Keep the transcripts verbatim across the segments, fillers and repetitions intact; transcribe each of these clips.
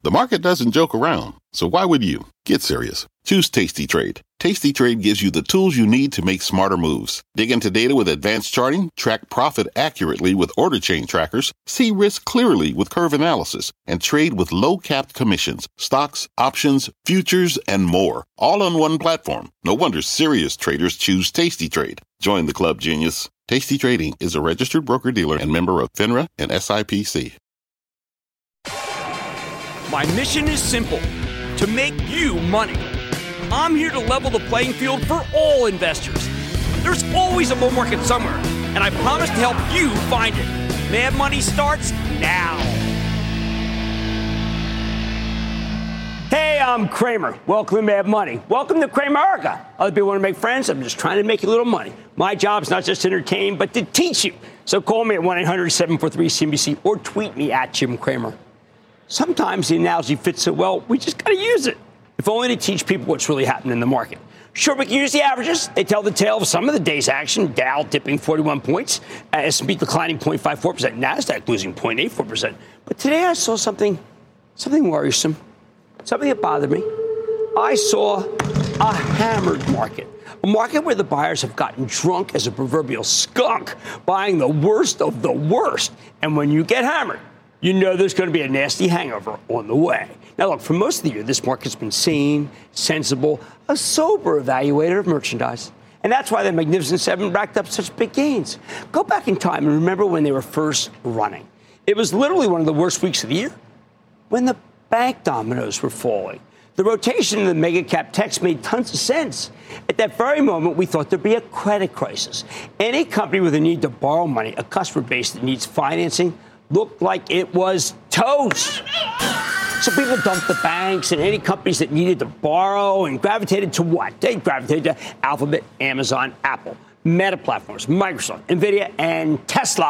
The market doesn't joke around, so why would you? Get serious. Choose Tasty Trade. Tasty Trade gives you the tools you need to make smarter moves. Dig into data with advanced charting, track profit accurately with order chain trackers, see risk clearly with curve analysis, and trade with low-capped commissions, stocks, options, futures, and more. All on one platform. No wonder serious traders choose Tasty Trade. Join the club, genius. Tasty Trading is a registered broker-dealer and member of FINRA and S I P C. My mission is simple, to make you money. I'm here to level the playing field for all investors. There's always a bull market somewhere, and I promise to help you find it. Mad Money starts now. Hey, I'm Kramer. Welcome to Mad Money. Welcome to Cramerica. Other people want to make friends. I'm just trying to make a little money. My job's not just to entertain, but to teach you. So call me at one eight hundred seven four three C N B C or tweet me at Jim Cramer. Sometimes the analogy fits so well, we just got to use it, if only to teach people what's really happening in the market. Sure, we can use the averages. They tell the tale of some of the day's action. Dow dipping forty-one points, S and P declining zero point five four percent, NASDAQ losing zero point eight four percent. But today I saw something, something worrisome, something that bothered me. I saw a hammered market, a market where the buyers have gotten drunk as a proverbial skunk, buying the worst of the worst. And when you get hammered, you know there's going to be a nasty hangover on the way. Now, look, for most of the year, this market's been sane, sensible, a sober evaluator of merchandise. And that's why the Magnificent Seven racked up such big gains. Go back in time and remember when they were first running. It was literally one of the worst weeks of the year when the bank dominoes were falling. The rotation in the mega cap techs made tons of sense. At that very moment, we thought there'd be a credit crisis. Any company with a need to borrow money, a customer base that needs financing, looked like it was toast. So people dumped the banks and any companies that needed to borrow and gravitated to what? They gravitated to Alphabet, Amazon, Apple, Meta Platforms, Microsoft, NVIDIA, and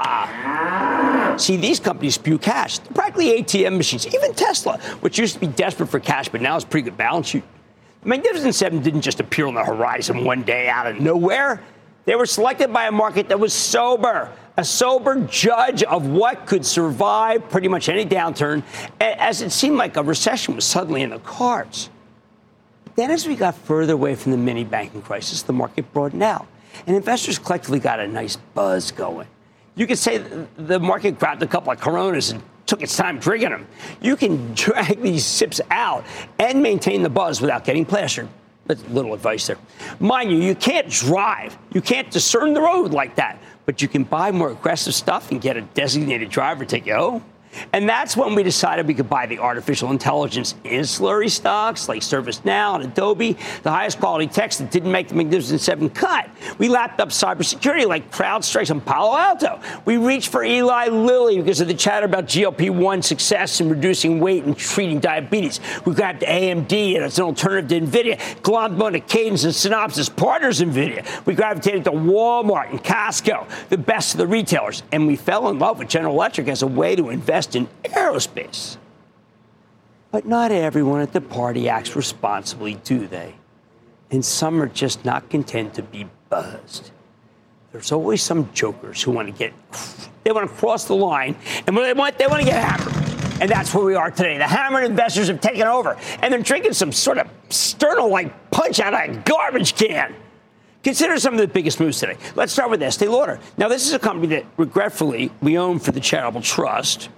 Tesla. See, these companies spew cash. They're practically A T M machines. Even Tesla, which used to be desperate for cash, but now has a pretty good balance sheet. The Magnificent Seven didn't just appear on the horizon one day out of nowhere. They were selected by a market that was sober, a sober judge of what could survive pretty much any downturn, as it seemed like a recession was suddenly in the cards. Then as we got further away from the mini banking crisis, the market broadened out, and investors collectively got a nice buzz going. You could say the market grabbed a couple of Coronas and took its time drinking them. You can drag these sips out and maintain the buzz without getting plastered. That's a little advice there. Mind you, you can't drive. You can't discern the road like that. But you can buy more aggressive stuff and get a designated driver to take you home. And that's when we decided we could buy the artificial intelligence ancillary stocks like ServiceNow and Adobe, the highest quality techs that didn't make the Magnificent Seven cut. We lapped up cybersecurity like CrowdStrike and Palo Alto. We reached for Eli Lilly because of the chatter about G L P one success in reducing weight and treating diabetes. We grabbed A M D and it's an alternative to NVIDIA, glommed onto Cadence and Synopsys, partners NVIDIA. We gravitated to Walmart and Costco, the best of the retailers. And we fell in love with General Electric as a way to invest in aerospace. But not everyone at the party acts responsibly, do they? And some are just not content to be buzzed. There's always some jokers who want to get, they want to cross the line, and when they want, they want to get hammered. And that's where we are today. The hammered investors have taken over, and they're drinking some sort of Sterno-like punch out of a garbage can. Consider some of the biggest moves today. Let's start with Estee Lauder. Now, this is a company that, regretfully, we own for the charitable trust.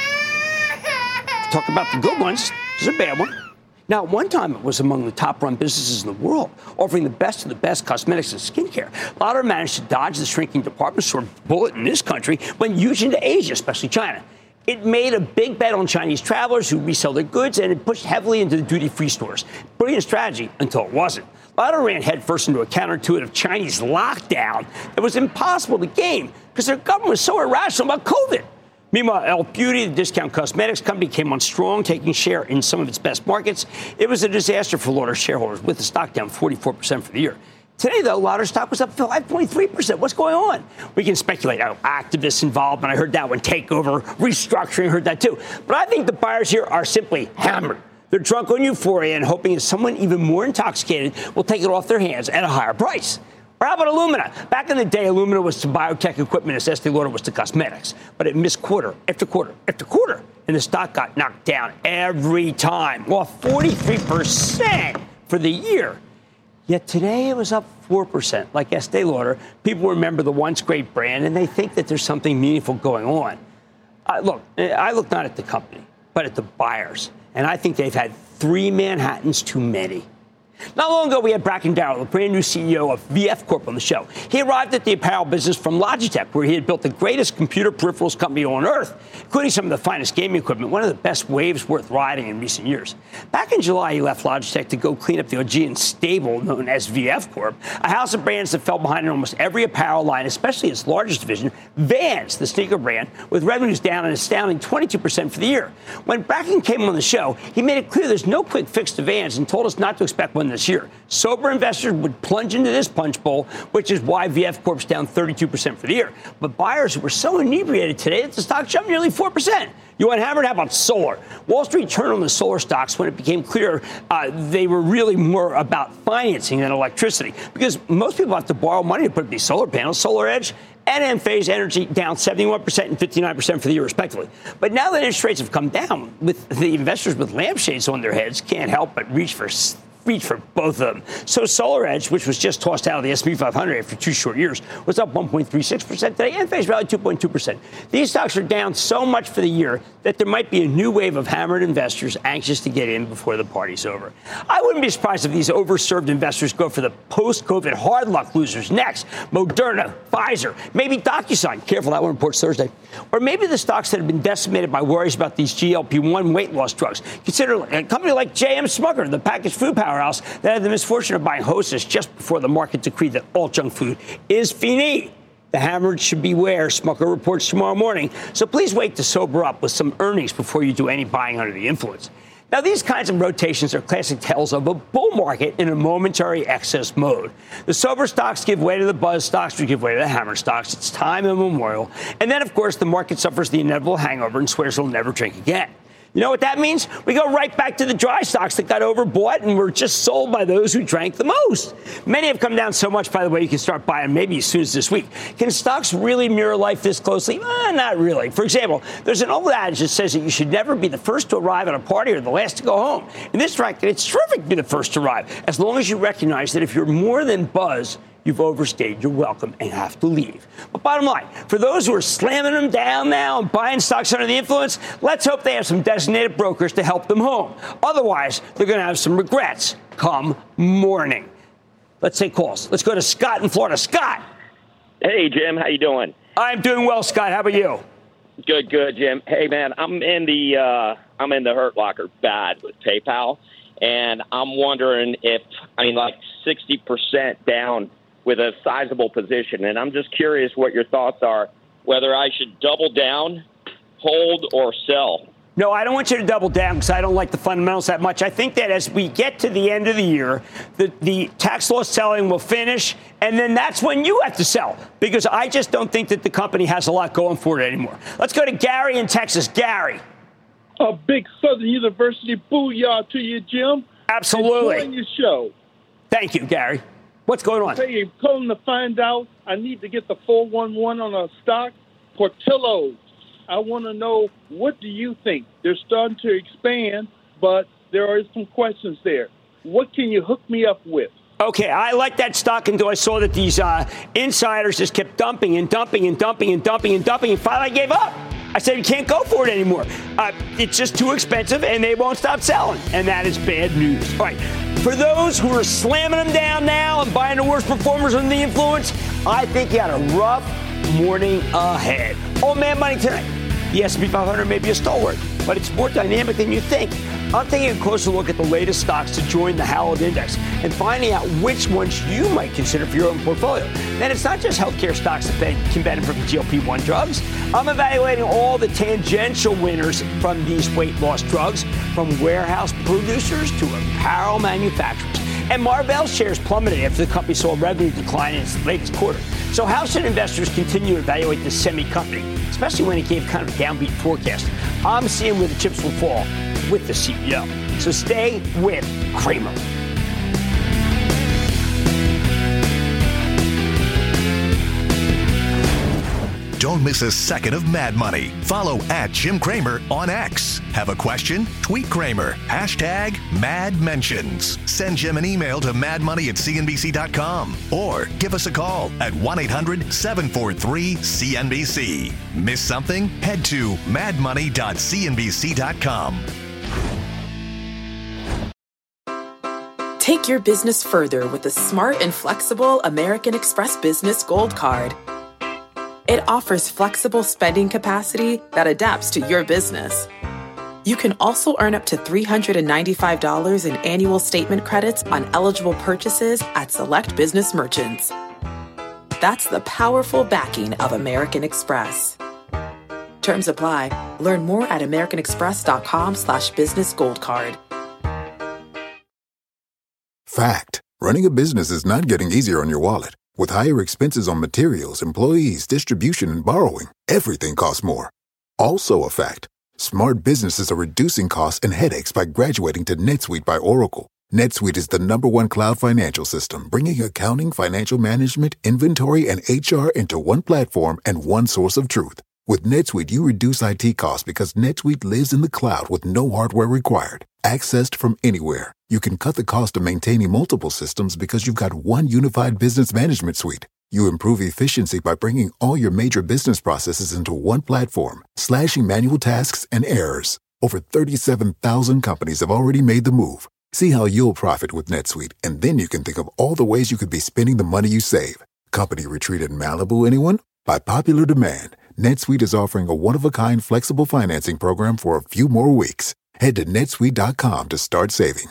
Talk about the good ones. This is a bad one. Now, at one time, it was among the top-run businesses in the world, offering the best of the best cosmetics and skincare. Lauder managed to dodge the shrinking department store bullet in this country, went huge into Asia, especially China. It made a big bet on Chinese travelers who resell their goods, and it pushed heavily into the duty-free stores. Brilliant strategy until it wasn't. Lauder ran headfirst into a counterintuitive Chinese lockdown that was impossible to game because their government was so irrational about COVID. Meanwhile, e l f Beauty, the discount cosmetics company, came on strong, taking share in some of its best markets. It was a disaster for Lauder shareholders, with the stock down forty-four percent for the year. Today, though, Lauder stock was up five point three percent. What's going on? We can speculate. Oh, activists involved, and I heard that one. Takeover, restructuring, heard that too. But I think the buyers here are simply hammered. They're drunk on euphoria and hoping that someone even more intoxicated will take it off their hands at a higher price. Or how about Illumina? Back in the day, Illumina was to biotech equipment as Estee Lauder was to cosmetics. But it missed quarter after quarter after quarter. And the stock got knocked down every time. Well, forty-three percent for the year. Yet today it was up four percent. Like Estee Lauder, people remember the once great brand, and they think that there's something meaningful going on. Uh, look, I look not at the company, but at the buyers. And I think they've had three Manhattans too many. Not long ago, we had Bracken Darrell, the brand new C E O of V F Corp, on the show. He arrived at the apparel business from Logitech, where he had built the greatest computer peripherals company on earth, including some of the finest gaming equipment, one of the best waves worth riding in recent years. Back in July, he left Logitech to go clean up the Augean stable known as V F Corp, a house of brands that fell behind in almost every apparel line, especially its largest division, Vans, the sneaker brand, with revenues down an astounding twenty-two percent for the year. When Bracken came on the show, he made it clear there's no quick fix to Vans and told us not to expect one this year. Sober investors would plunge into this punch bowl, which is why V F Corp's down thirty-two percent for the year. But buyers were so inebriated today that the stock jumped nearly four percent. You want hammered? How about solar? Wall Street turned on the solar stocks when it became clear uh, they were really more about financing than electricity, because most people have to borrow money to put up these solar panels. Solar Edge and Enphase Energy down seventy-one percent and fifty-nine percent for the year, respectively. But now that interest rates have come down, with the investors with lampshades on their heads can't help but reach for reach for both of them. So Solar Edge, which was just tossed out of the S and P five hundred after two short years, was up one point three six percent today. Enphase rallied two point two percent. These stocks are down so much for the year that there might be a new wave of hammered investors anxious to get in before the party's over. I wouldn't be surprised if these overserved investors go for the post-COVID hard luck losers next. Moderna, Pfizer, maybe DocuSign. Careful, that one reports Thursday. Or maybe the stocks that have been decimated by worries about these G L P one weight loss drugs. Consider a company like J M Smucker, the packaged food powerhouse that had the misfortune of buying Hostess just before the market decreed that all junk food is fini. The hammered should beware, Smucker reports tomorrow morning. So please wait to sober up with some earnings before you do any buying under the influence. Now, these kinds of rotations are classic tales of a bull market in a momentary excess mode. The sober stocks give way to the buzz stocks, or give way to the hammer stocks. It's time immemorial. And then, of course, the market suffers the inevitable hangover and swears it'll never drink again. You know what that means? We go right back to the dry stocks that got overbought and were just sold by those who drank the most. Many have come down so much, by the way, you can start buying maybe as soon as this week. Can stocks really mirror life this closely? Eh, not really. For example, there's an old adage that says that you should never be the first to arrive at a party or the last to go home. In this fact, it's terrific to be the first to arrive, as long as you recognize that if you're more than buzz, you've overstayed your welcome and have to leave. But bottom line, for those who are slamming them down now and buying stocks under the influence, let's hope they have some designated brokers to help them home. Otherwise, they're going to have some regrets come morning. Let's take calls. Let's go to Scott in Florida. Scott. Hey, Jim. How you doing? I'm doing well, Scott. How about you? Good, good, Jim. Hey, man, I'm in the uh, I'm in the Hurt Locker bad with PayPal, and I'm wondering if, I mean, like sixty percent down with a sizable position. And I'm just curious what your thoughts are, whether I should double down, hold, or sell. No, I don't want you to double down because I don't like the fundamentals that much. I think that as we get to the end of the year, the, the tax loss selling will finish, and then that's when you have to sell, because I just don't think that the company has a lot going for it anymore. Let's go to Gary in Texas. Gary. A big Southern University booyah to you, Jim. Absolutely. Enjoying your show. Thank you, Gary. What's going on? Hey, I'm calling to find out. I need to get the four one one on a stock, Portillo's. I want to know, what do you think? They're starting to expand, but there are some questions there. What can you hook me up with? Okay, I like that stock until I saw that these uh, insiders just kept dumping and dumping and dumping and dumping and dumping, and finally I gave up. I said, you can't go for it anymore. Uh, it's just too expensive, and they won't stop selling. And that is bad news. All right. For those who are slamming them down now and buying the worst performers under the influence, I think you had a rough morning ahead. Oh, man, money tonight. The S and P five hundred may be a stalwart, but it's more dynamic than you think. I'm taking a closer look at the latest stocks to join the Howard Index and finding out which ones you might consider for your own portfolio. Then it's not just healthcare stocks that can benefit from G L P one drugs. I'm evaluating all the tangential winners from these weight loss drugs, from warehouse producers to apparel manufacturers. And Marvell's shares plummeted after the company saw revenue decline in its latest quarter. So how should investors continue to evaluate this semi-company, especially when it gave kind of a downbeat forecast? I'm seeing where the chips will fall with the C E O. So stay with Cramer. Don't miss a second of Mad Money. Follow at Jim Cramer on X. Have a question? Tweet Cramer. Hashtag Mad Mentions. Send Jim an email to madmoney at c n b c dot com or give us a call at one eight hundred seven four three C N B C. Miss something? Head to mad money dot c n b c dot com. Take your business further with the smart and flexible American Express Business Gold Card. It offers flexible spending capacity that adapts to your business. You can also earn up to three hundred ninety-five dollars in annual statement credits on eligible purchases at select business merchants. That's the powerful backing of American Express. Terms apply. Learn more at americanexpress.com slash business gold card. Fact. Running a business is not getting easier on your wallet. With higher expenses on materials, employees, distribution, and borrowing, everything costs more. Also a fact. Smart businesses are reducing costs and headaches by graduating to NetSuite by Oracle. NetSuite is the number one cloud financial system, bringing accounting, financial management, inventory, and H R into one platform and one source of truth. With NetSuite, you reduce I T costs because NetSuite lives in the cloud with no hardware required. Accessed from anywhere, you can cut the cost of maintaining multiple systems because you've got one unified business management suite. You improve efficiency by bringing all your major business processes into one platform, slashing manual tasks and errors. Over thirty-seven thousand companies have already made the move. See how you'll profit with NetSuite, and then you can think of all the ways you could be spending the money you save. Company retreat in Malibu, anyone? By popular demand, NetSuite is offering a one-of-a-kind flexible financing program for a few more weeks. Head to netsuite dot com to start saving.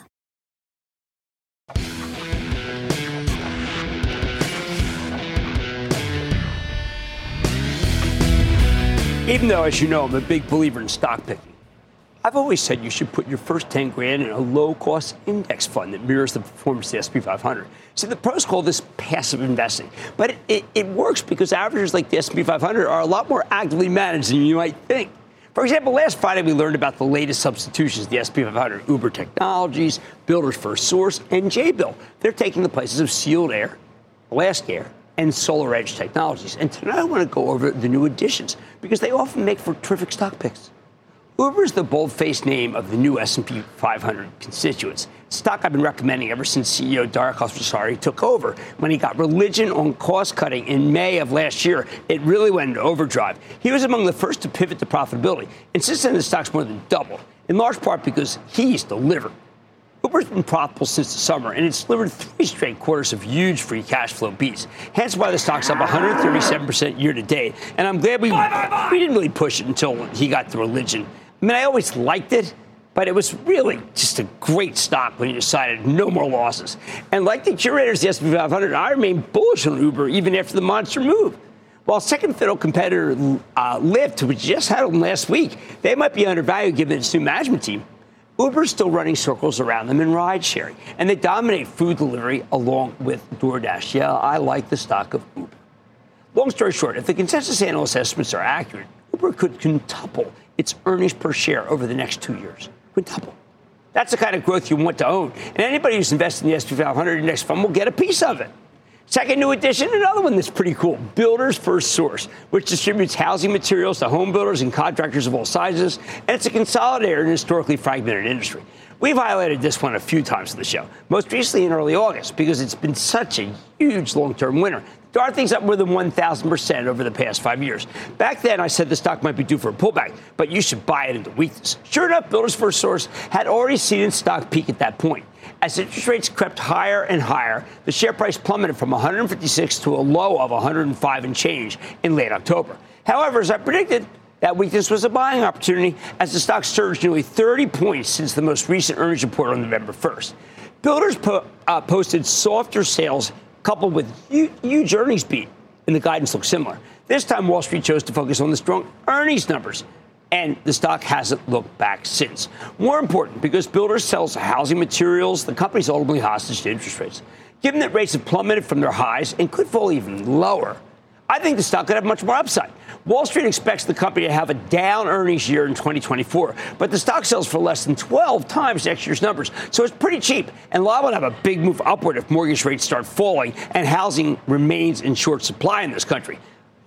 Even though, as you know, I'm a big believer in stock picking, I've always said you should put your first ten grand in a low-cost index fund that mirrors the performance of the S and P five hundred. See, the pros call this passive investing, but it, it, it works because averages like the S and P five hundred are a lot more actively managed than you might think. For example, last Friday, we learned about the latest substitutions of the S and P five hundred, Uber Technologies, Builders FirstSource, and Jabil. They're taking the places of Sealed Air, Alaska Air, and Solar Edge Technologies. And tonight I want to go over the new additions because they often make for terrific stock picks. Uber is the bold-faced name of the new S and P five hundred constituents. Stock I've been recommending ever since C E O Dara Khosrowshahi took over. When he got religion on cost-cutting in May of last year, it really went into overdrive. He was among the first to pivot to profitability. And since then, the stock's more than doubled, in large part because he's delivered. Uber's been profitable since the summer, and it's delivered three straight quarters of huge free cash flow beats. Hence why the stock's up one hundred thirty-seven percent year to date. And I'm glad we, we didn't really push it until he got the religion. I mean, I always liked it, but it was really just a great stock when you decided no more losses. And like the curators of the S and P five hundred, I remain bullish on Uber even after the monster move. While second fiddle competitor uh, Lyft, which just had them last week, they might be undervalued given its new management team. Uber's still running circles around them in ride sharing, and they dominate food delivery along with DoorDash. Yeah, I like the stock of Uber. Long story short, if the consensus analyst estimates are accurate, Uber could quintuple its earnings per share over the next two years. Quintuple. That's the kind of growth you want to own. And anybody who's invested in the S and P five hundred index fund will get a piece of it. Second new addition, another one that's pretty cool, Builders FirstSource, which distributes housing materials to home builders and contractors of all sizes, and it's a consolidator in an historically fragmented industry. We've highlighted this one a few times on the show, most recently in early August, because it's been such a huge long-term winner. Darthing's up more than one thousand percent over the past five years. Back then, I said the stock might be due for a pullback, but you should buy it into weakness. Sure enough, Builders FirstSource had already seen its stock peak at that point. As interest rates crept higher and higher, the share price plummeted from one hundred fifty-six to a low of one hundred five and change in late October. However, as I predicted, that weakness was a buying opportunity as the stock surged nearly thirty points since the most recent earnings report on November first. Builders po- uh, posted softer sales coupled with huge, huge earnings beat, and the guidance looks similar. This time, Wall Street chose to focus on the strong earnings numbers, and the stock hasn't looked back since. More important, because Builders sells housing materials, the company's ultimately hostage to interest rates. Given that rates have plummeted from their highs and could fall even lower, I think the stock could have much more upside. Wall Street expects the company to have a down earnings year in twenty twenty-four, but the stock sells for less than twelve times next year's numbers, so it's pretty cheap, and liable to have a big move upward if mortgage rates start falling and housing remains in short supply in this country.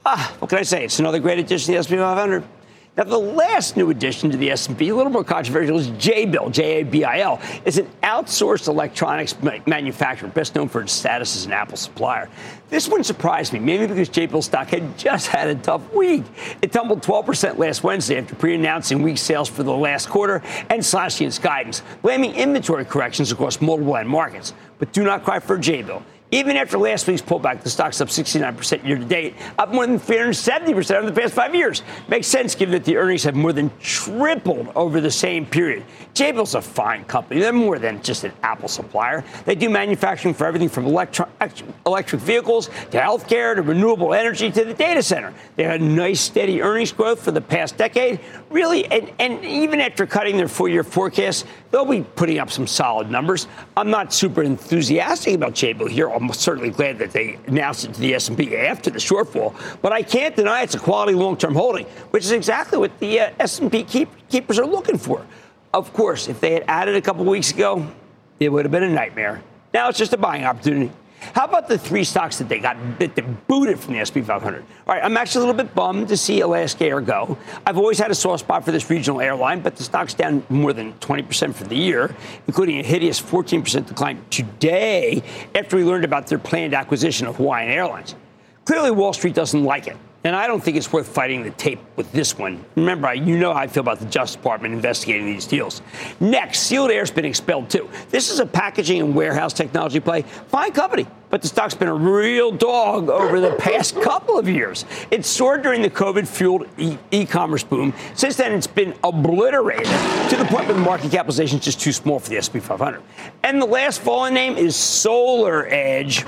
Ah, what can I say? It's another great addition to the S and P five hundred. Now, the last new addition to the S and P, a little more controversial, is Jabil, J A B I L. It's an outsourced electronics manufacturer, best known for its status as an Apple supplier. This one surprised me, mainly because Jabil stock had just had a tough week. It tumbled twelve percent last Wednesday after pre-announcing weak sales for the last quarter and slashing its guidance, blaming inventory corrections across multiple end markets. But do not cry for Jabil. Even after last week's pullback, the stock's up sixty-nine percent year to date, up more than three hundred seventy percent over the past five years. Makes sense given that the earnings have more than tripled over the same period. Jabil's a fine company. They're more than just an Apple supplier. They do manufacturing for everything from electro- electric vehicles to healthcare to renewable energy to the data center. They had nice, steady earnings growth for the past decade. Really, and, and even after cutting their four-year forecast, they'll be putting up some solid numbers. I'm not super enthusiastic about Jabil here. I'm certainly glad that they announced it to the S and P after the shortfall, but I can't deny it's a quality long-term holding, which is exactly what the uh, S and P keep, keepers are looking for. Of course, if they had added a couple weeks ago, it would have been a nightmare. Now it's just a buying opportunity. How about the three stocks that they got that they booted from the S and P five hundred? All right, I'm actually a little bit bummed to see Alaska Air go. I've always had a soft spot for this regional airline, but the stock's down more than twenty percent for the year, including a hideous fourteen percent decline today after we learned about their planned acquisition of Hawaiian Airlines. Clearly, Wall Street doesn't like it. And I don't think it's worth fighting the tape with this one. Remember, I, you know how I feel about the Justice Department investigating these deals. Next, Sealed Air's been expelled, too. This is a packaging and warehouse technology play. Fine company, but the stock's been a real dog over the past couple of years. It soared during the COVID-fueled e- e-commerce boom. Since then, it's been obliterated to the point where the market capitalization is just too small for the S and P five hundred. And the last fallen name is SolarEdge.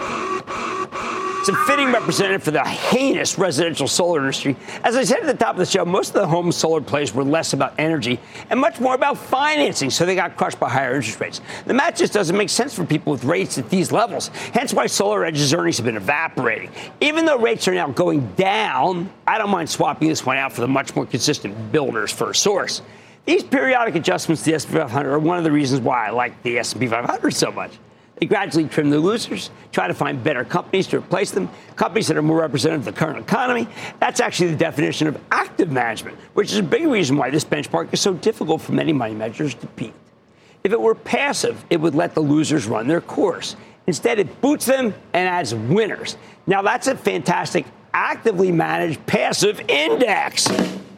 It's a fitting representative for the heinous residential solar industry. As I said at the top of the show, most of the home solar plays were less about energy and much more about financing, so they got crushed by higher interest rates. The math just doesn't make sense for people with rates at these levels, hence why SolarEdge's earnings have been evaporating. Even though rates are now going down, I don't mind swapping this one out for the much more consistent builders for a source. These periodic adjustments to the S and P five hundred are one of the reasons why I like the S and P five hundred so much. They gradually trim the losers, try to find better companies to replace them, companies that are more representative of the current economy. That's actually the definition of active management, which is a big reason why this benchmark is so difficult for many money managers to beat. If it were passive, it would let the losers run their course. Instead, it boots them and adds winners. Now, that's a fantastic, actively managed passive index.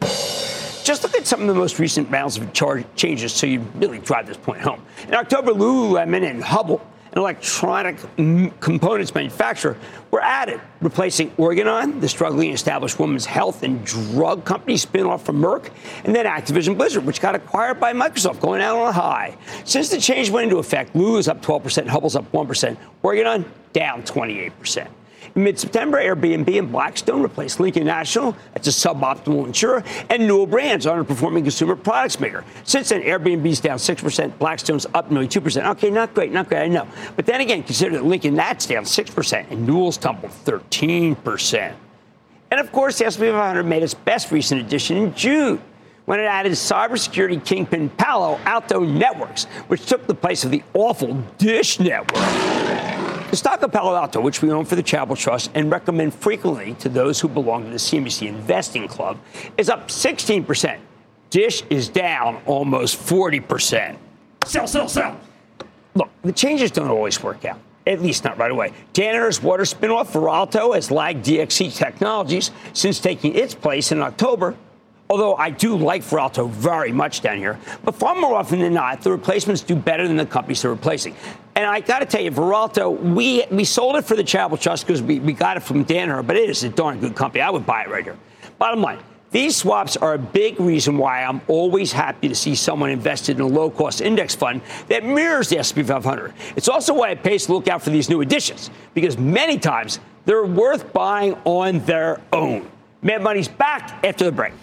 Just look at some of the most recent rounds of charge changes so you really drive this point home. In October, Lululemon and Hubble, an electronic m- components manufacturer, were added, replacing Organon, the struggling established women's health and drug company spin-off from Merck, and then Activision Blizzard, which got acquired by Microsoft, going out on a high. Since the change went into effect, Lulu is up twelve percent, Hubble's up one percent, Organon down twenty-eight percent. In mid-September, Airbnb and Blackstone replaced Lincoln National, that's a suboptimal insurer, and Newell Brands, underperforming consumer products maker. Since then, Airbnb's down six percent, Blackstone's up nearly two percent. Okay, not great, not great, I know. But then again, consider that Lincoln, that's down six percent, and Newell's tumbled thirteen percent. And of course, the S and P five hundred made its best recent addition in June, when it added cybersecurity kingpin Palo Alto Networks, which took the place of the awful Dish Network. The stock of Palo Alto, which we own for the Charitable Trust and recommend frequently to those who belong to the C N B C Investing Club, is up sixteen percent. Dish is down almost forty percent. Sell, sell, sell. Look, the changes don't always work out, at least not right away. Danaher's water spinoff, Veralto, has lagged D X C Technologies since taking its place in October. Although I do like Veralto very much down here, but far more often than not, the replacements do better than the companies they're replacing. And I got to tell you, Veralto, we we sold it for the Charitable Trust because we, we got it from Danaher, but it is a darn good company. I would buy it right here. Bottom line, these swaps are a big reason why I'm always happy to see someone invested in a low-cost index fund that mirrors the S and P five hundred. It's also why it pays to look out for these new additions, because many times they're worth buying on their own. Mad Money's back after the break.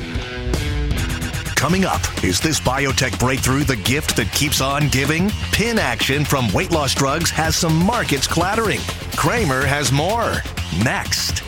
Coming up, is this biotech breakthrough the gift that keeps on giving? Pin action from weight loss drugs has some markets clattering. Cramer has more. Next.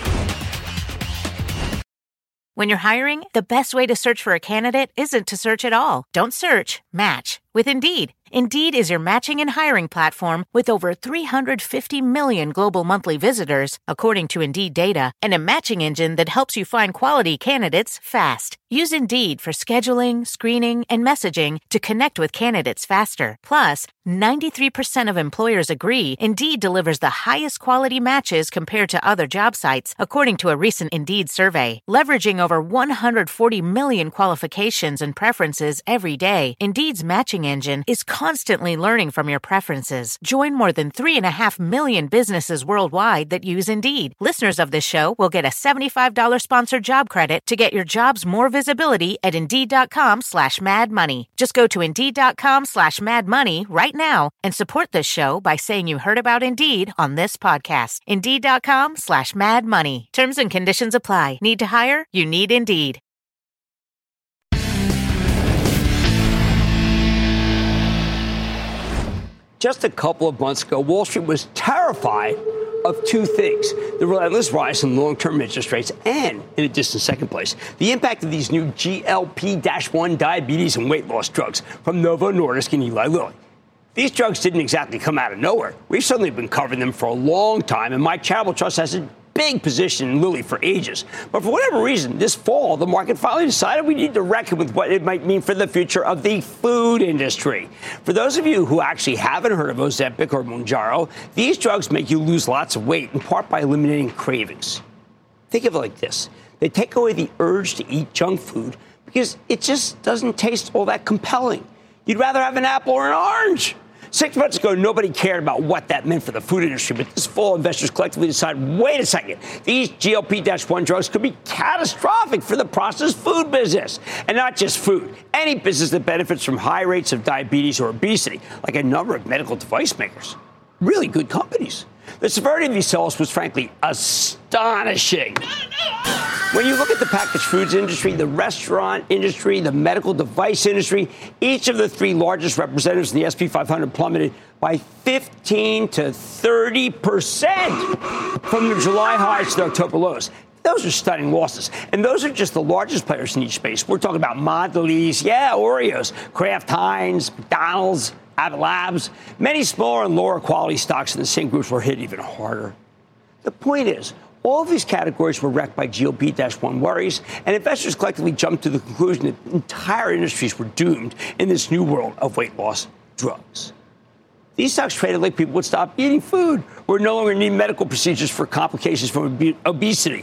When you're hiring, the best way to search for a candidate isn't to search at all. Don't search, match with Indeed. Indeed is your matching and hiring platform with over three hundred fifty million global monthly visitors, according to Indeed data, and a matching engine that helps you find quality candidates fast. Use Indeed for scheduling, screening, and messaging to connect with candidates faster. Plus, ninety-three percent of employers agree Indeed delivers the highest quality matches compared to other job sites, according to a recent Indeed survey. Leveraging over one hundred forty million qualifications and preferences every day, Indeed's matching engine is constantly learning from your preferences. Join more than three and a half million businesses worldwide that use Indeed. Listeners of this show will get a seventy-five dollars sponsored job credit to get your jobs more visibility at Indeed.com slash Mad Money. Just go to Indeed.com slash Mad Money right now and support this show by saying you heard about Indeed on this podcast. Indeed.com slash Mad Money. Terms and conditions apply. Need to hire? You need Indeed. Just a couple of months ago, Wall Street was terrified of two things: the relentless rise in long-term interest rates and, in a distant second place, the impact of these new G L P one diabetes and weight loss drugs from Novo Nordisk and Eli Lilly. These drugs didn't exactly come out of nowhere. We've certainly been covering them for a long time, and my charitable trust has a big position in Lilly for ages. But for whatever reason, this fall, the market finally decided we need to reckon with what it might mean for the future of the food industry. For those of you who actually haven't heard of Ozempic or Mounjaro, these drugs make you lose lots of weight, in part by eliminating cravings. Think of it like this. They take away the urge to eat junk food because it just doesn't taste all that compelling. You'd rather have an apple or an orange. Six months ago, nobody cared about what that meant for the food industry, but this fall, investors collectively decided, wait a second, these G L P one drugs could be catastrophic for the processed food business. And not just food, any business that benefits from high rates of diabetes or obesity, like a number of medical device makers. Really good companies. The severity of these sales was frankly astonishing. When you look at the packaged foods industry, the restaurant industry, the medical device industry, each of the three largest representatives in the S and P five hundred plummeted by fifteen to thirty percent from the July highs to the October lows. Those are stunning losses. And those are just the largest players in each space. We're talking about Mondelez, yeah, Oreos, Kraft Heinz, McDonald's, Abbott Labs. Many smaller and lower quality stocks in the same groups were hit even harder. The point is, all of these categories were wrecked by G L P one worries, and investors collectively jumped to the conclusion that entire industries were doomed in this new world of weight loss drugs. These stocks traded like people would stop eating food or no longer need medical procedures for complications from ob- obesity.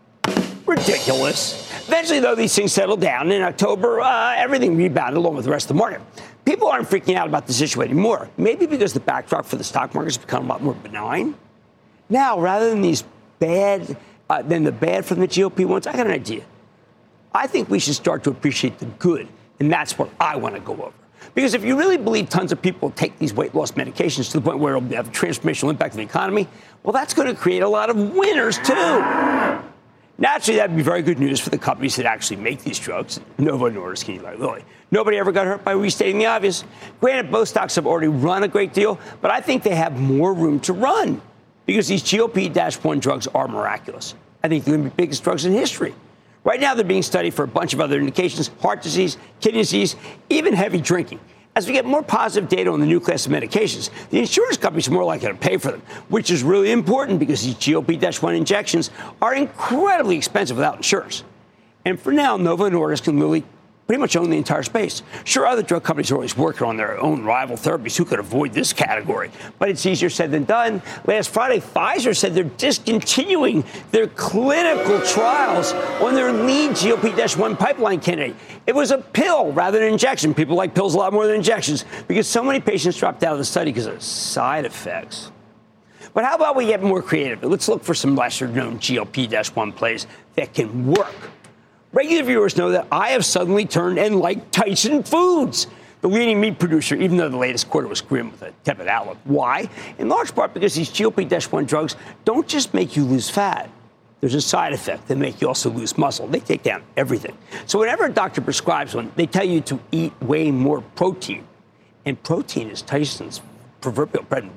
Ridiculous. Eventually, though, these things settled down. In October, uh, everything rebounded along with the rest of the market. People aren't freaking out about this issue anymore, maybe because the backdrop for the stock market has become a lot more benign. Now, rather than these bad, uh, than the bad from the G L P ones, I got an idea. I think we should start to appreciate the good, and that's what I want to go over. Because if you really believe tons of people take these weight loss medications to the point where it'll have a transformational impact on the economy, well, that's going to create a lot of winners, too. Naturally, that would be very good news for the companies that actually make these drugs, Novo Nordisk and Eli Lilly. Nobody ever got hurt by restating the obvious. Granted, both stocks have already run a great deal, but I think they have more room to run because these G L P one drugs are miraculous. I think they're the biggest drugs in history. Right now, they're being studied for a bunch of other indications: heart disease, kidney disease, even heavy drinking. As we get more positive data on the new class of medications, the insurance companies are more likely to pay for them, which is really important because these G L P one injections are incredibly expensive without insurance. And for now, Novo Nordisk and Lilly pretty much own the entire space. Sure, other drug companies are always working on their own rival therapies who could avoid this category, but it's easier said than done. Last Friday, Pfizer said they're discontinuing their clinical trials on their lead G L P one pipeline candidate. It was a pill rather than injection. People like pills a lot more than injections because so many patients dropped out of the study because of side effects. But how about we get more creative? Let's look for some lesser-known G L P one plays that can work. Regular viewers know that I have suddenly turned and liked Tyson Foods, the leading meat producer, even though the latest quarter was grim with a tepid outlook. Why? In large part because these G L P one drugs don't just make you lose fat. There's a side effect that make you also lose muscle. They take down everything. So whenever a doctor prescribes one, they tell you to eat way more protein. And protein is Tyson's proverbial bread and butter.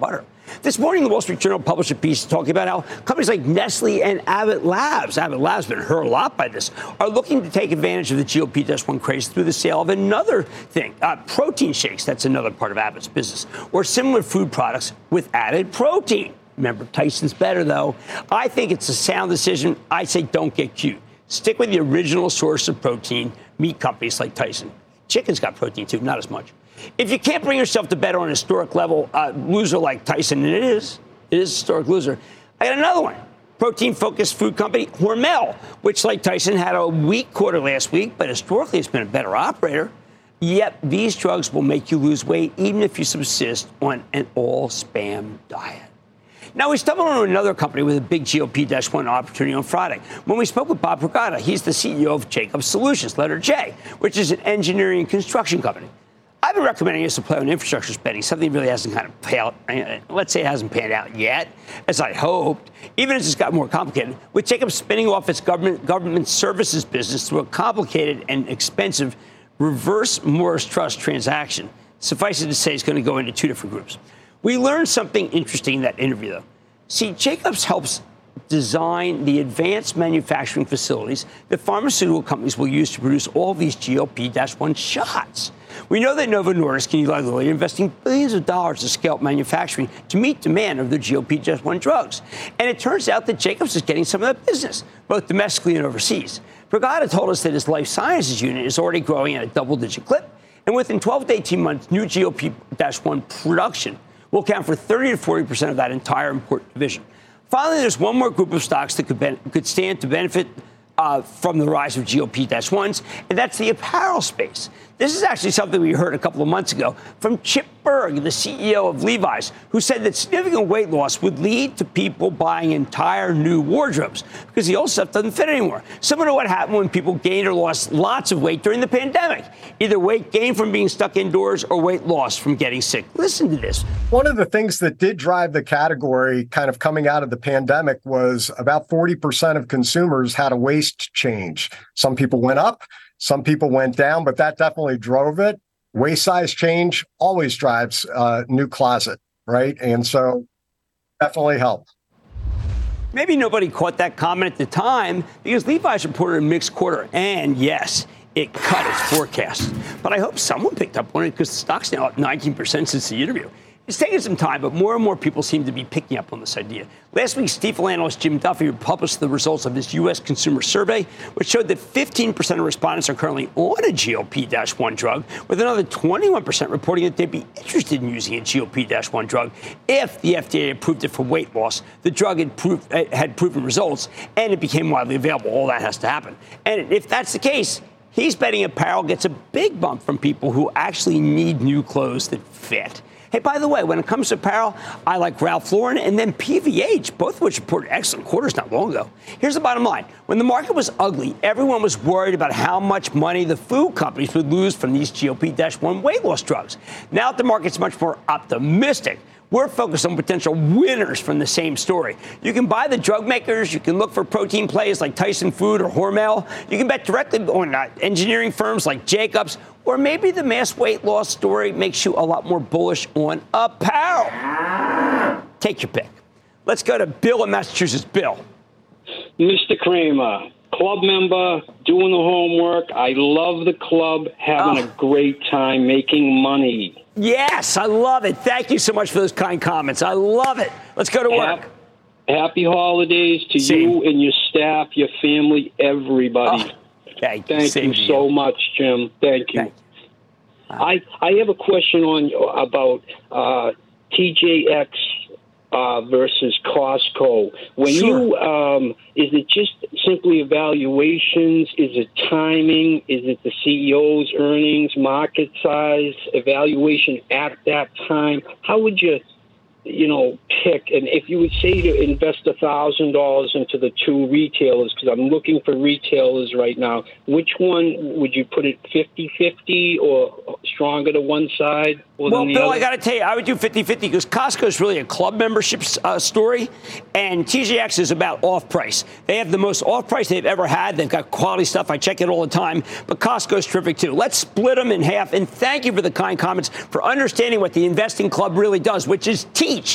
This morning, the Wall Street Journal published a piece talking about how companies like Nestle and Abbott Labs, Abbott Labs has been hurt a lot by this, are looking to take advantage of the G O P one craze through the sale of another thing, uh, protein shakes. That's another part of Abbott's business, or similar food products with added protein. Remember, Tyson's better, though. I think it's a sound decision. I say don't get cute. Stick with the original source of protein, meat companies like Tyson. Chicken's got protein, too, not as much. If you can't bring yourself to bet on a historic level uh, loser like Tyson, and it is, it is a historic loser, I got another one. Protein-focused food company Hormel, which, like Tyson, had a weak quarter last week, but historically it's been a better operator. Yet these drugs will make you lose weight even if you subsist on an all-spam diet. Now, we stumbled on another company with a big G O P one opportunity on Friday when we spoke with Bob Pragada. He's the C E O of Jacobs Solutions, letter J, which is an engineering and construction company. I've been recommending us to play on infrastructure spending, something really hasn't kind of panned out. Let's say it hasn't panned out yet, as I hoped, even as it's got more complicated, with Jacobs spinning off its government government services business through a complicated and expensive reverse Morris Trust transaction. Suffice it to say, it's going to go into two different groups. We learned something interesting in that interview, though. See, Jacobs helps design the advanced manufacturing facilities that pharmaceutical companies will use to produce all these G O P one shots. We know that Novo Nordisk and Eli Lilly are investing billions of dollars to scale up manufacturing to meet demand of their G O P one drugs. And it turns out that Jacobs is getting some of that business, both domestically and overseas. Pragada told us that his life sciences unit is already growing at a double-digit clip, and within twelve to eighteen months, new G O P one production will account for thirty to forty percent of that entire import division. Finally, there's one more group of stocks that could, ben- could stand to benefit uh, from the rise of G O P ones, and that's the apparel space. This is actually something we heard a couple of months ago from Chip Bergh, the C E O of Levi's, who said that significant weight loss would lead to people buying entire new wardrobes because the old stuff doesn't fit anymore. Similar to what happened when people gained or lost lots of weight during the pandemic. Either weight gain from being stuck indoors or weight loss from getting sick. Listen to this. One of the things that did drive the category kind of coming out of the pandemic was about forty percent of consumers had a waist change. Some people went up. Some people went down, but that definitely drove it. Waist size change always drives a new closet, right? And so definitely helped. Maybe nobody caught that comment at the time because Levi's reported a mixed quarter. And yes, it cut its forecast. But I hope someone picked up on it because the stock's now up nineteen percent since the interview. It's taken some time, but more and more people seem to be picking up on this idea. Last week, Stifel analyst Jim Duffy published the results of this U S consumer survey, which showed that fifteen percent of respondents are currently on a G O P one drug, with another twenty-one percent reporting that they'd be interested in using a G O P one drug if the F D A approved it for weight loss. The drug had, proved, had proven results, and it became widely available. All that has to happen. And if that's the case, he's betting apparel gets a big bump from people who actually need new clothes that fit. Hey, by the way, when it comes to apparel, I like Ralph Lauren and then P V H, both of which reported excellent quarters not long ago. Here's the bottom line. When the market was ugly, everyone was worried about how much money the food companies would lose from these G O P one weight loss drugs. Now that the market's much more optimistic, we're focused on potential winners from the same story. You can buy the drug makers. You can look for protein plays like Tyson Food or Hormel. You can bet directly on uh, engineering firms like Jacobs. Or maybe the mass weight loss story makes you a lot more bullish on apparel. Take your pick. Let's go to Bill in Massachusetts. Bill. Mister Cramer, club member, doing the homework. I love the club, having oh. a great time making money. Yes, I love it. Thank you so much for those kind comments. I love it. Let's go to work. Happy, happy holidays to Same. you and your staff, your family, everybody. Oh, thank thank you, you so you. much, Jim. Thank you. Thank you. Wow. I, I have a question on about uh, T J X uh, versus Costco. When Sure. you um, is it just simply evaluations? Is it timing? Is it the C E O's earnings, market size, evaluation at that time? How would you, you know, pick? And if you would say to invest a thousand dollars into the two retailers, because I'm looking for retailers right now, which one would you put it fifty-fifty or stronger to one side? Or Well, than the Bill, other? I got to tell you, I would do fifty-fifty because Costco is really a club membership uh, story, and T J X is about off-price. They have the most off-price they've ever had. They've got quality stuff. I check it all the time, but Costco is terrific, too. Let's split them in half, and thank you for the kind comments, for understanding what the investing club really does, which is teach.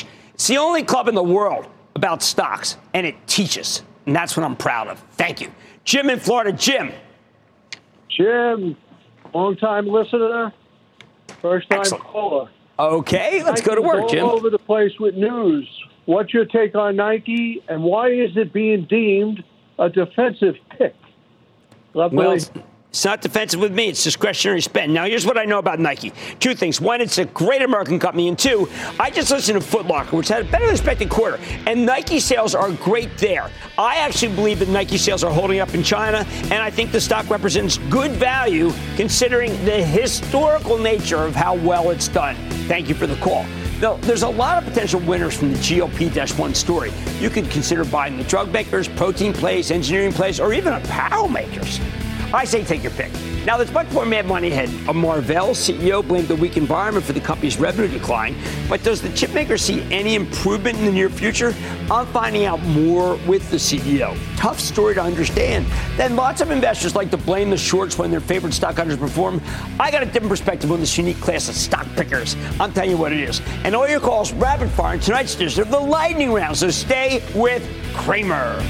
It's the only club in the world about stocks, and it teaches. And that's what I'm proud of. Thank you. Jim in Florida. Jim. Jim, long-time listener, first-time caller. Okay, let's go to work, Jim. All over the place with news. What's your take on Nike, and why is it being deemed a defensive pick? Love Well, Willie. it's not defensive with me. It's discretionary spend. Now, here's what I know about Nike. Two things. One, it's a great American company. And two, I just listened to Foot Locker, which had a better than expected quarter. And Nike sales are great there. I actually believe that Nike sales are holding up in China. And I think the stock represents good value considering the historical nature of how well it's done. Thank you for the call. Now, there's a lot of potential winners from the G L P one story. You could consider buying the drug makers, protein plays, engineering plays, or even apparel makers. I say take your pick. Now, there's much more mad money ahead. A Marvell C E O blamed the weak environment for the company's revenue decline. But does the chip maker see any improvement in the near future? I'm finding out more with the C E O. Tough story to understand. Then lots of investors like to blame the shorts when their favorite stock underperform. I got a different perspective on this unique class of stock pickers. I'm telling you what it is. And all your calls rapid fire in tonight's edition of the Lightning Round. So stay with Cramer.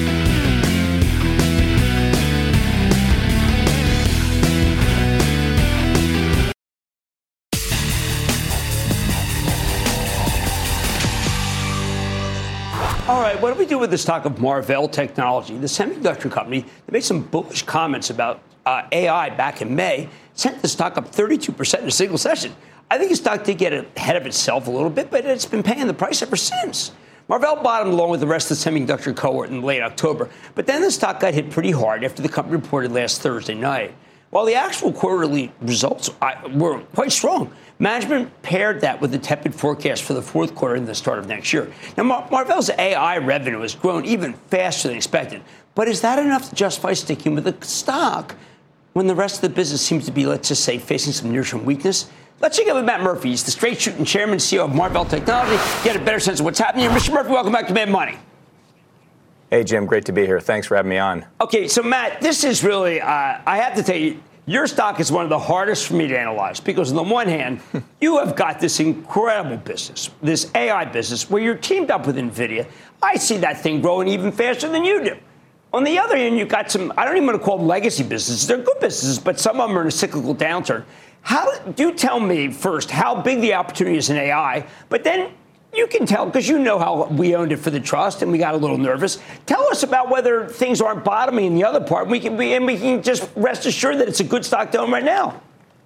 All right, what do we do with the stock of Marvell Technology, the semiconductor company that made some bullish comments about uh, A I back in May, sent the stock up thirty-two percent in a single session. I think the stock did get ahead of itself a little bit, but it's been paying the price ever since. Marvell bottomed along with the rest of the semiconductor cohort in late October, but then the stock got hit pretty hard after the company reported last Thursday night. While the actual quarterly results were quite strong, management paired that with a tepid forecast for the fourth quarter and the start of next year. Now, Mar- Marvell's A I revenue has grown even faster than expected. But is that enough to justify sticking with the stock when the rest of the business seems to be, let's just say, facing some near-term weakness? Let's check out with Matt Murphy. He's the straight-shooting chairman and C E O of Marvell Technology. Get a better sense of what's happening here. Mister Murphy, welcome back to Mad Money. Hey, Jim. Great to be here. Thanks for having me on. Okay, so, Matt, this is really, uh, I have to tell you, your stock is one of the hardest for me to analyze because, on the one hand, you have got this incredible business, this A I business, where you're teamed up with NVIDIA. I see that thing growing even faster than you do. On the other hand, you've got some, I don't even want to call them legacy businesses. They're good businesses, but some of them are in a cyclical downturn. How do tell me first how big the opportunity is in A I, but then you can tell, because you know how we owned it for the trust and we got a little nervous. Tell us about whether things aren't bottoming in the other part. We can be, and we can just rest assured that it's a good stock to own right now.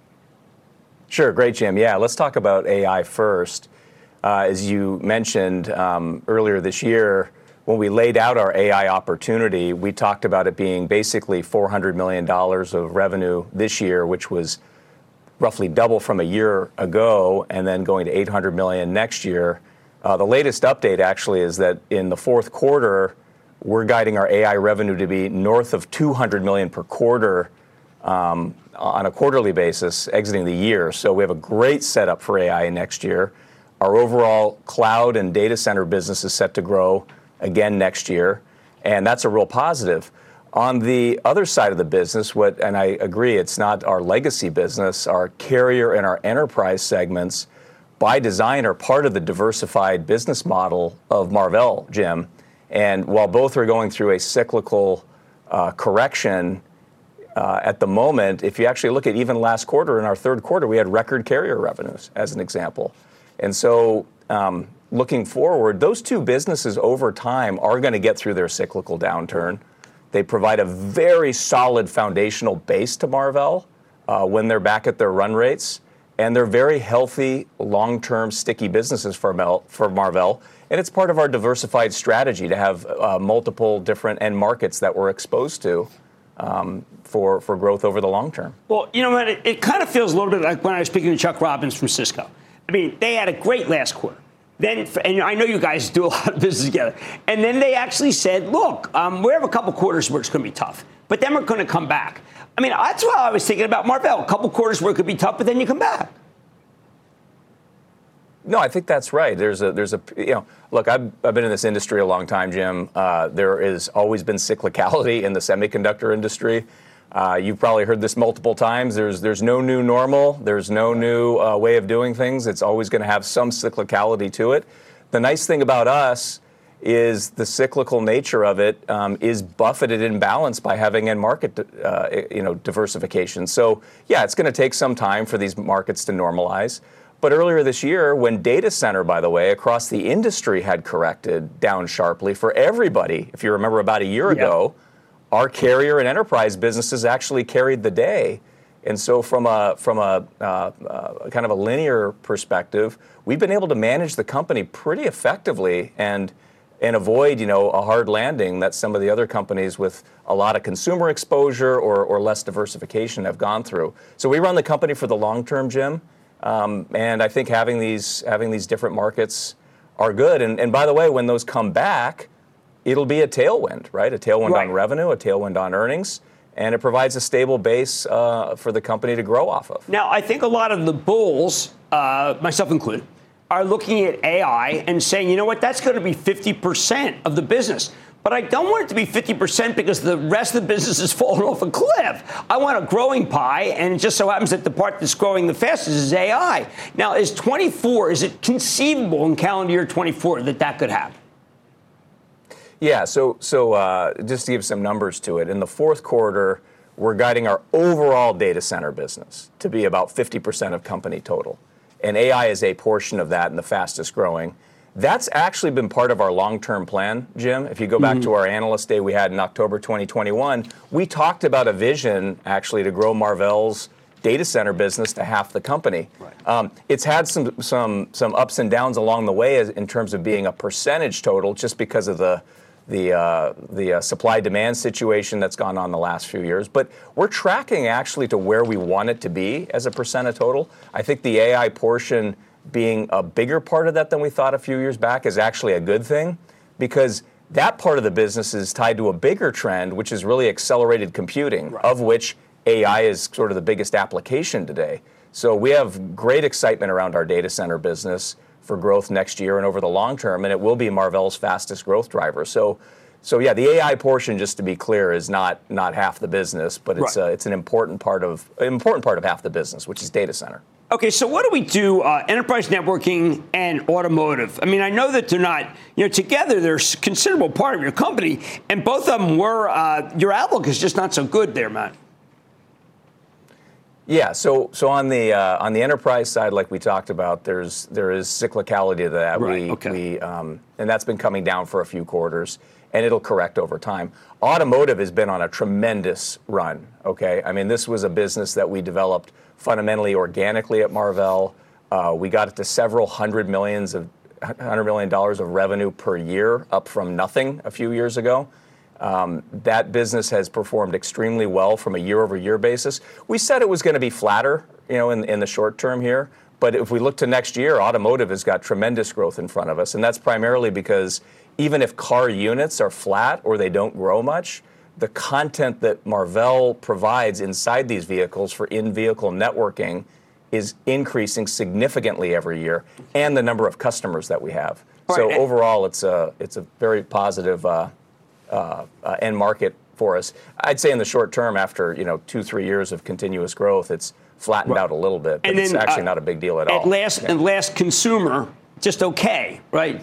Sure. Great, Jim. Yeah, let's talk about A I first. Uh, as you mentioned um, earlier this year, when we laid out our A I opportunity, we talked about it being basically four hundred million dollars of revenue this year, which was roughly double from a year ago, and then going to eight hundred million dollars next year. Uh, the latest update actually is that in the fourth quarter, we're guiding our A I revenue to be north of two hundred million dollars per quarter um, on a quarterly basis exiting the year. So we have a great setup for A I next year. Our overall cloud and data center business is set to grow again next year, and that's a real positive. On the other side of the business, what, and I agree, it's not our legacy business, our carrier and our enterprise segments by design are part of the diversified business model of Marvell, Jim. And while both are going through a cyclical uh, correction uh, at the moment, if you actually look at even last quarter, in our third quarter, we had record carrier revenues, as an example. And so um, looking forward, those two businesses over time are going to get through their cyclical downturn. They provide a very solid foundational base to Marvell uh, when they're back at their run rates. And they're very healthy, long-term, sticky businesses for, Mel, for Marvell. And it's part of our diversified strategy to have uh, multiple different end markets that we're exposed to um, for, for growth over the long term. Well, you know what? It, it kind of feels a little bit like when I was speaking to Chuck Robbins from Cisco. I mean, they had a great last quarter. Then, and I know you guys do a lot of business together. And then they actually said, look, um, we have a couple quarters where it's going to be tough, but then we're going to come back. I mean, that's why I was thinking about Marvell. A couple quarters where it could be tough, but then you come back. No, I think that's right. There's a, there's a, you know, look, I've, I've been in this industry a long time, Jim. Uh, there has always been cyclicality in the semiconductor industry. Uh, you've probably heard this multiple times. There's, there's no new normal. There's no new uh, way of doing things. It's always going to have some cyclicality to it. the nice thing about us is the cyclical nature of it um, is buffeted in balance by having end market, uh, you know, diversification. So yeah, it's going to take some time for these markets to normalize. But earlier this year, when data center, by the way, across the industry had corrected down sharply for everybody, if you remember about a year yep. ago, our carrier and enterprise businesses actually carried the day. And so from a from a uh, uh, kind of a linear perspective, we've been able to manage the company pretty effectively and and avoid, you know, a hard landing that some of the other companies with a lot of consumer exposure or, or less diversification have gone through. So we run the company for the long term, Jim. Um, and I think having these having these different markets are good. And, and by the way, when those come back, it'll be a tailwind, right? A tailwind right. on revenue, a tailwind on earnings, and it provides a stable base uh, for the company to grow off of. Now, I think a lot of the bulls, uh, myself included, are looking at A I and saying, you know what, that's going to be fifty percent of the business. But I don't want it to be fifty percent because the rest of the business is falling off a cliff. I want a growing pie, and it just so happens that the part that's growing the fastest is A I. Now, is twenty-four, is it conceivable in calendar year twenty-four that that could happen? Yeah, so so uh, just to give some numbers to it, in the fourth quarter, we're guiding our overall data center business to be about fifty percent of company total. And A I is a portion of that and the fastest growing. That's actually been part of our long-term plan, Jim. If you go back mm-hmm. to our analyst day we had in October twenty twenty-one, we talked about a vision actually to grow Marvell's data center business to half the company. Right. Um, it's had some some some ups and downs along the way as, in terms of being a percentage total, just because of the the uh, the uh, supply-demand situation that's gone on the last few years. But we're tracking actually to where we want it to be as a percent of total. I think the A I portion being a bigger part of that than we thought a few years back is actually a good thing, because that part of the business is tied to a bigger trend, which is really accelerated computing, right. of which A I is sort of the biggest application today. So we have great excitement around our data center business for growth next year and over the long term, and it will be Marvell's fastest growth driver. So, so yeah, the A I portion, just to be clear, is not not half the business, but it's right. uh, it's an important part of an important part of half the business, which is data center. Okay, so what do we do, uh, enterprise networking and automotive? I mean, I know that they're not, you know, together they're a considerable part of your company, and both of them were, uh, your outlook is just not so good there, Matt. Yeah, so so on the uh, on the enterprise side, like we talked about, there's there is cyclicality to that. Right, we okay. we um, and that's been coming down for a few quarters, and it'll correct over time. Automotive has been on a tremendous run. Okay, I mean, this was a business that we developed fundamentally organically at Marvell. Uh, we got it to several hundred millions of hundred million dollars of revenue per year, up from nothing a few years ago. Um, that business has performed extremely well from a year-over-year basis. We said it was going to be flatter, you know, in, in the short term here. But if we look to next year, automotive has got tremendous growth in front of us, and that's primarily because even if car units are flat or they don't grow much, the content that Marvell provides inside these vehicles for in-vehicle networking is increasing significantly every year, and the number of customers that we have. Right. So overall, it's a it's a very positive Uh, Uh, uh, end market for us. I'd say in the short term, after you know two, three years of continuous growth, it's flattened right. out a little bit, but and it's then, actually uh, not a big deal at, at all. Last, yeah. And last consumer, just okay, right?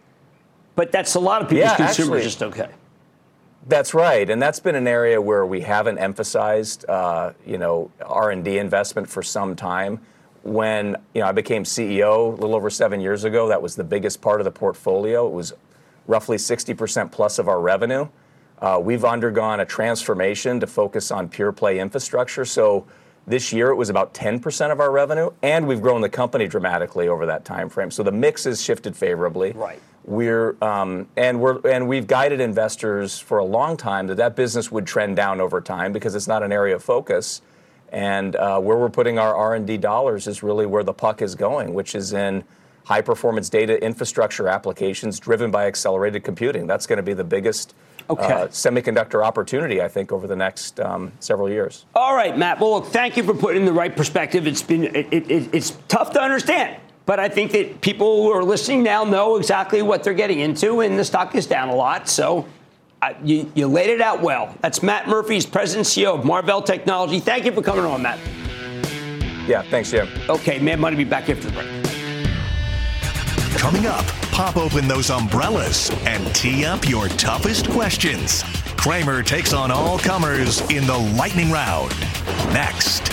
But that's a lot of people's yeah, consumers actually, just okay. That's right, and that's been an area where we haven't emphasized, uh, you know, R and D investment for some time. When you know I became C E O a little over seven years ago, that was the biggest part of the portfolio. It was roughly sixty percent plus of our revenue. Uh, we've undergone a transformation to focus on pure play infrastructure. So this year it was about ten percent of our revenue, and we've grown the company dramatically over that time frame. So the mix has shifted favorably. Right. We're um, and we're and we've guided investors for a long time that that business would trend down over time because it's not an area of focus. And uh, where we're putting our R and D dollars is really where the puck is going, which is in high-performance data infrastructure applications driven by accelerated computing. That's going to be the biggest okay. uh, semiconductor opportunity, I think, over the next um, several years. All right, Matt. Well, look, thank you for putting in the right perspective. It's been it, it, it's tough to understand, but I think that people who are listening now know exactly what they're getting into, and the stock is down a lot. So uh, you, you laid it out well. That's Matt Murphy, President and C E O of Marvell Technology. Thank you for coming on, Matt. Yeah, thanks, Jim. Okay, Mad Money will be back after the break. Coming up, pop open those umbrellas and tee up your toughest questions. Cramer takes on all comers in the lightning round. Next.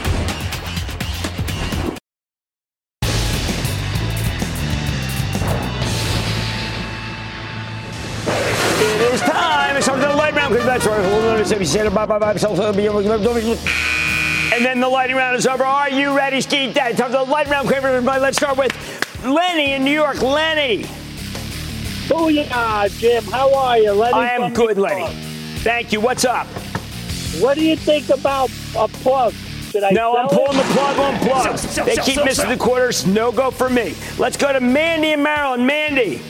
It is time. It's time for the lightning round. That's right. And then the lightning round is over. Are you ready, Ski Dad? Time for the lightning round. Everybody, let's start with Lenny in New York. Lenny. Oh, yeah, Jim. How are you? Lenny I am good, Lenny. Thank you. What's up? What do you think about a plug? Should I no, I'm pulling it? the plug on plug. Sell, sell, they sell, keep sell, missing sell. the quarters. No go for me. Let's go to Mandy in Maryland. Mandy.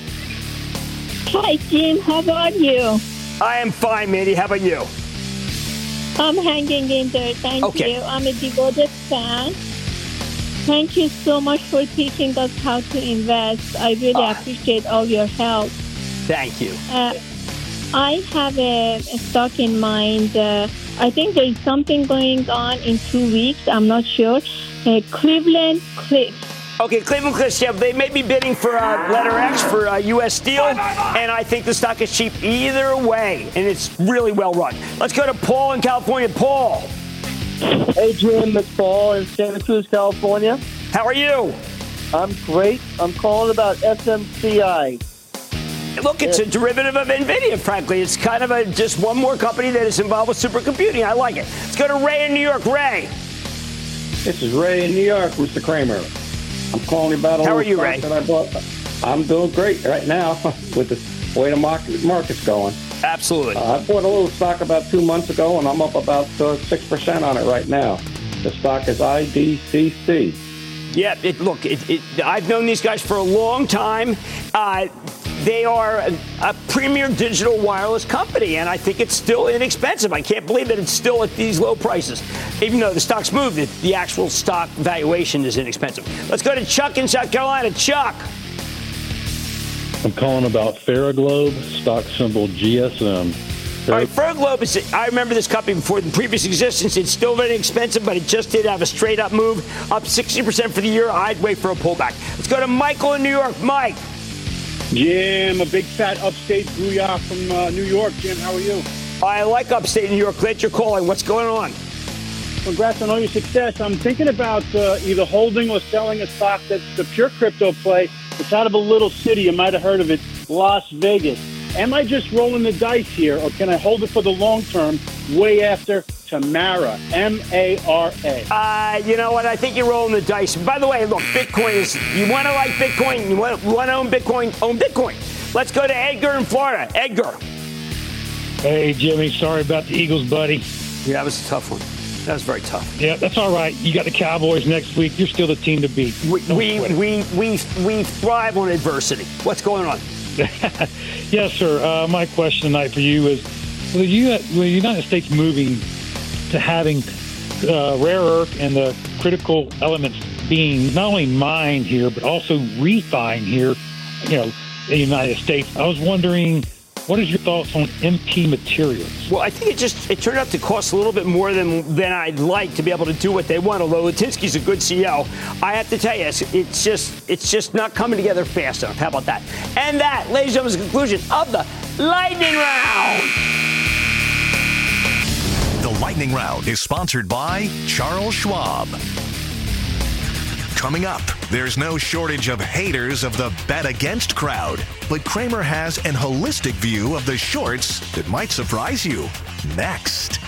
Hi, Jim. How are you? I am fine, Mandy. How about you? I'm hanging in there. Thank okay. you. I'm a devoted fan. Thank you so much for teaching us how to invest. I really uh, appreciate all your help. Thank you. Uh, I have a, a stock in mind. Uh, I think there is something going on in two weeks. I'm not sure. Uh, Cleveland Cliffs. Okay, Cleveland Cliffs, yeah, they may be bidding for uh, letter X for uh, U S Steel, and I think the stock is cheap either way, and it's really well run. Let's go to Paul in California. Paul. Hey, Jim, it's Paul in Santa Cruz, California. How are you? I'm great. I'm calling about S M C I. Look, it's a derivative of NVIDIA, frankly. It's kind of a just one more company that is involved with supercomputing. I like it. Let's go to Ray in New York. Ray. This is Ray in New York, Mister Cramer. I'm calling about a How little are you, stock Ray? that I bought. I'm doing great right now with the way the market, market's going. Absolutely. Uh, I bought a little stock about two months ago, and I'm up about uh, six percent on it right now. The stock is I D C C. Yeah, it, look, it, it, I've known these guys for a long time. Uh, they are a, a premier digital wireless company, and I think it's still inexpensive. I can't believe that it's still at these low prices. Even though the stock's moved, the, the actual stock valuation is inexpensive. Let's go to Chuck in South Carolina. Chuck. I'm calling about Ferroglobe, stock symbol G S M. All right, Ferroglobe is, I remember this company before the previous existence. It's still very expensive, but it just did have a straight up move, up sixty percent for the year. I'd wait for a pullback. Let's go to Michael in New York. Mike. Jim, a big fat upstate booyah from uh, New York. Jim, how are you? I like upstate New York. Glad you're calling. What's going on? Congrats on all your success. I'm thinking about uh, either holding or selling a stock that's the pure crypto play. It's out of a little city. You might have heard of it, Las Vegas. Am I just rolling the dice here, or can I hold it for the long term way after Tamara, M A R A? Uh, you know what? I think you're rolling the dice. By the way, look, Bitcoin is, you want to like Bitcoin, you want, you want to own Bitcoin, own Bitcoin. Let's go to Edgar in Florida. Edgar. Hey, Jimmy, sorry about the Eagles, buddy. Yeah, that was a tough one. That was very tough. Yeah, that's all right. You got the Cowboys next week. You're still the team to beat. We we, we we we thrive on adversity. What's going on? Yes, sir. Uh, my question tonight for you is, will the, will the United States moving to having uh, rare earth and the critical elements being not only mined here, but also refined here, you know, in the United States? I was wondering, what is your thoughts on M P materials? Well, I think it just it turned out to cost a little bit more than than I'd like to be able to do what they want. Although Latinsky's a good C E O, I have to tell you, it's, it's just it's just not coming together fast enough. How about that? And that, ladies and gentlemen, is the conclusion of the Lightning Round. The Lightning Round is sponsored by Charles Schwab. Coming up, there's no shortage of haters of the bet against crowd, but Cramer has an holistic view of the shorts that might surprise you. Next.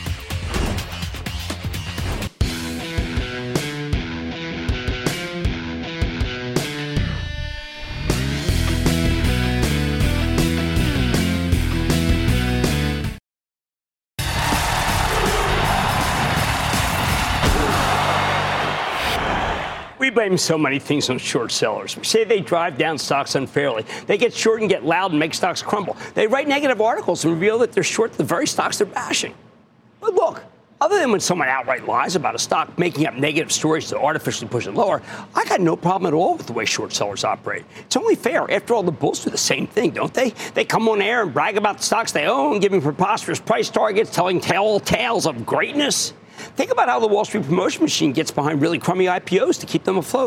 We blame so many things on short sellers. We say they drive down stocks unfairly. They get short and get loud and make stocks crumble. They write negative articles and reveal that they're short the very stocks they're bashing. But look, other than when someone outright lies about a stock, making up negative stories to artificially push it lower, I got no problem at all with the way short sellers operate. It's only fair. After all, the bulls do the same thing, don't they? They come on air and brag about the stocks they own, giving preposterous price targets, telling tall tales of greatness. Think about how the Wall Street promotion machine gets behind really crummy I P Os to keep them afloat.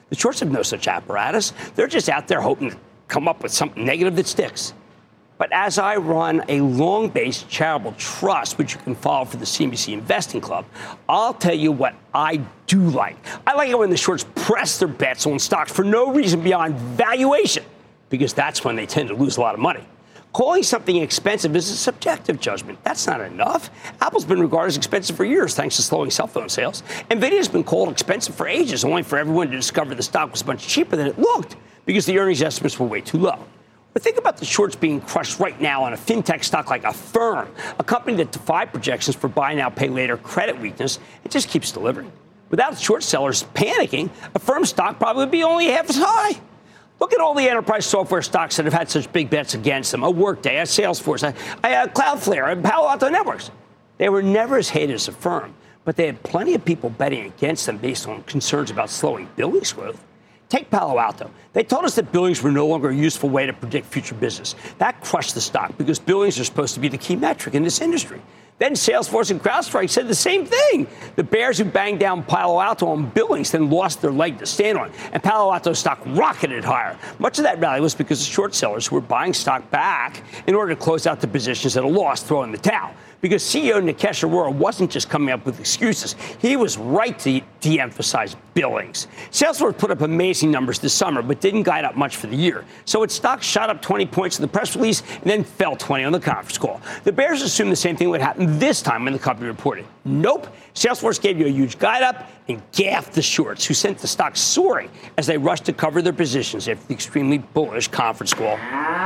The shorts have no such apparatus. They're just out there hoping to come up with something negative that sticks. But as I run a long-based charitable trust, which you can follow for the C N B C Investing Club, I'll tell you what I do like. I like it when the shorts press their bets on stocks for no reason beyond valuation, because that's when they tend to lose a lot of money. Calling something expensive is a subjective judgment. That's not enough. Apple's been regarded as expensive for years thanks to slowing cell phone sales. Nvidia's been called expensive for ages, only for everyone to discover the stock was much cheaper than it looked because the earnings estimates were way too low. But think about the shorts being crushed right now on a fintech stock like Affirm, a company that defied projections for buy now, pay later credit weakness. It just keeps delivering. Without short sellers panicking, Affirm stock probably would be only half as high. Look at all the enterprise software stocks that have had such big bets against them. A Workday, a Salesforce, a, a Cloudflare, a Palo Alto Networks. They were never as hated as Affirm, but they had plenty of people betting against them based on concerns about slowing billings growth. Take Palo Alto. They told us that billings were no longer a useful way to predict future business. That crushed the stock because billings are supposed to be the key metric in this industry. Then Salesforce and CrowdStrike said the same thing. The bears who banged down Palo Alto on billings then lost their leg to stand on, and Palo Alto stock rocketed higher. Much of that rally was because of short sellers who were buying stock back in order to close out the positions at a loss, throwing the towel. Because C E O Nikesh Arora wasn't just coming up with excuses. He was right to de-emphasize billings. Salesforce put up amazing numbers this summer, but didn't guide up much for the year. So its stock shot up twenty points in the press release and then fell twenty on the conference call. The bears assumed the same thing would happen this time when the company reported. Nope. Salesforce gave you a huge guide up and gaffed the shorts, who sent the stock soaring as they rushed to cover their positions after the extremely bullish conference call.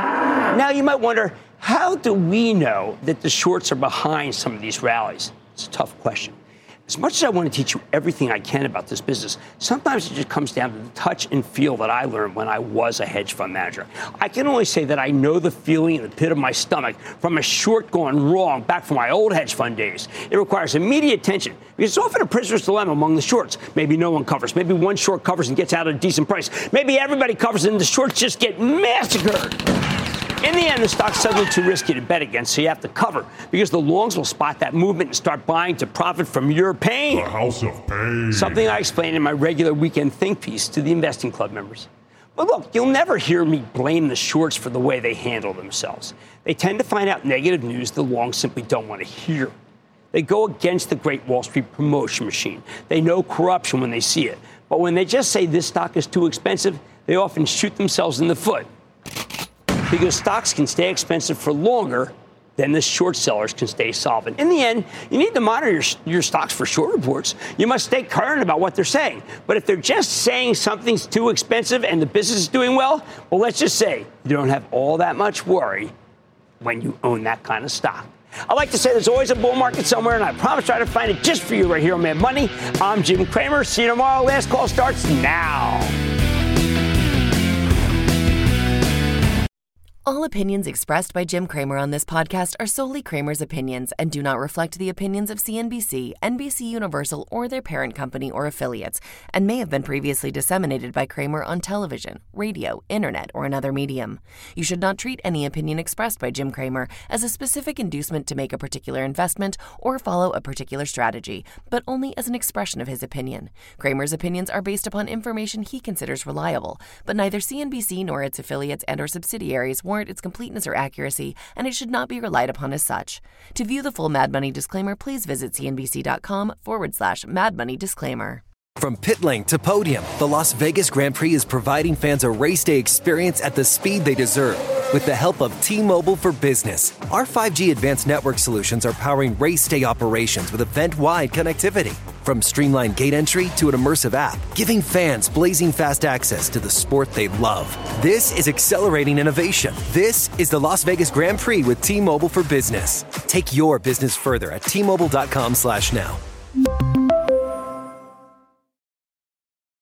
Now you might wonder, how do we know that the shorts are behind some of these rallies? It's a tough question. As much as I want to teach you everything I can about this business, sometimes it just comes down to the touch and feel that I learned when I was a hedge fund manager. I can only say that I know the feeling in the pit of my stomach from a short gone wrong back from my old hedge fund days. It requires immediate attention because it's often a prisoner's dilemma among the shorts. Maybe no one covers. Maybe one short covers and gets out at a decent price. Maybe everybody covers and the shorts just get massacred. In the end, the stock's suddenly too risky to bet against, so you have to cover, because the longs will spot that movement and start buying to profit from your pain. The house of pain. Something I explain in my regular weekend think piece to the Investing Club members. But look, you'll never hear me blame the shorts for the way they handle themselves. They tend to find out negative news the longs simply don't want to hear. They go against the great Wall Street promotion machine. They know corruption when they see it. But when they just say this stock is too expensive, they often shoot themselves in the foot. Because stocks can stay expensive for longer than the short sellers can stay solvent. In the end, you need to monitor your, your stocks for short reports. You must stay current about what they're saying. But if they're just saying something's too expensive and the business is doing well, well, let's just say you don't have all that much worry when you own that kind of stock. I like to say there's always a bull market somewhere, and I promise to try to find it just for you right here on Mad Money. I'm Jim Cramer. See you tomorrow. Last call starts now. All opinions expressed by Jim Cramer on this podcast are solely Cramer's opinions and do not reflect the opinions of C N B C, N B C Universal, or their parent company or affiliates, and may have been previously disseminated by Cramer on television, radio, internet, or another medium. You should not treat any opinion expressed by Jim Cramer as a specific inducement to make a particular investment or follow a particular strategy, but only as an expression of his opinion. Cramer's opinions are based upon information he considers reliable, but neither C N B C nor its affiliates and or subsidiaries warrant its completeness or accuracy, and it should not be relied upon as such. To view the full Mad Money disclaimer, please visit cnbc.com forward slash Mad Money disclaimer. From pit lane to podium, the Las Vegas Grand Prix is providing fans a race day experience at the speed they deserve. With the help of T-Mobile for Business, our five G advanced network solutions are powering race day operations with event-wide connectivity. From streamlined gate entry to an immersive app, giving fans blazing fast access to the sport they love. This is accelerating innovation. This is the Las Vegas Grand Prix with T-Mobile for Business. Take your business further at T Mobile dot com slash now.